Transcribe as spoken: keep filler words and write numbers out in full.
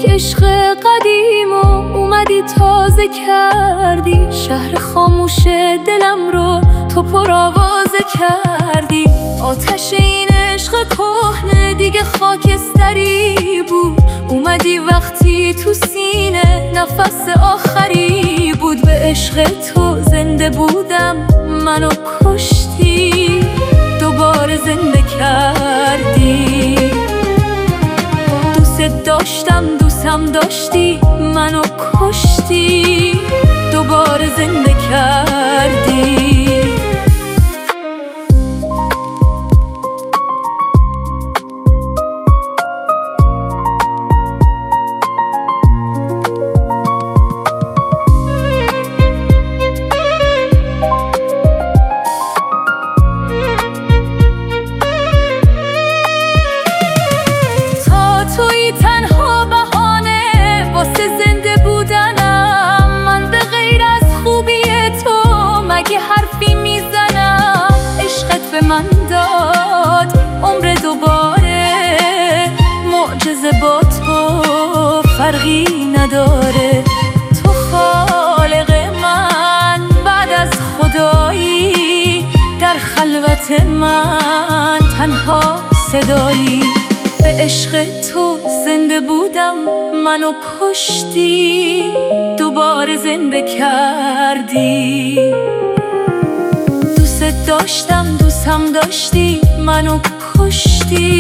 یک عشق قدیم و اومدی تازه کردی. شهر خاموش دلم رو تو پرآوازه کردی. آتش این عشق کهنه دیگه خاکستری بود. اومدی وقتی تو سینه نفس آخری بود. به عشق تو زنده بودم منو کشتی، دوباره زنده کردی. دوست داشتم دوستم داشتی منو کشتی، دوباره زنده کردی. توی تنها بهانه واسه زنده بودنم. من به غیر از خوبی تو مگه حرفی میزنم؟ عشقت به من داد عمر دوباره، معجزه با تو فرقی نداره. تو خالق من بعد از خدایی، در خلوت من تنها صدایی. به عشق تو زنده بودم منو کشتی، دوباره زنده کردی. دوست داشتم دوستم داشتی منو کشتی،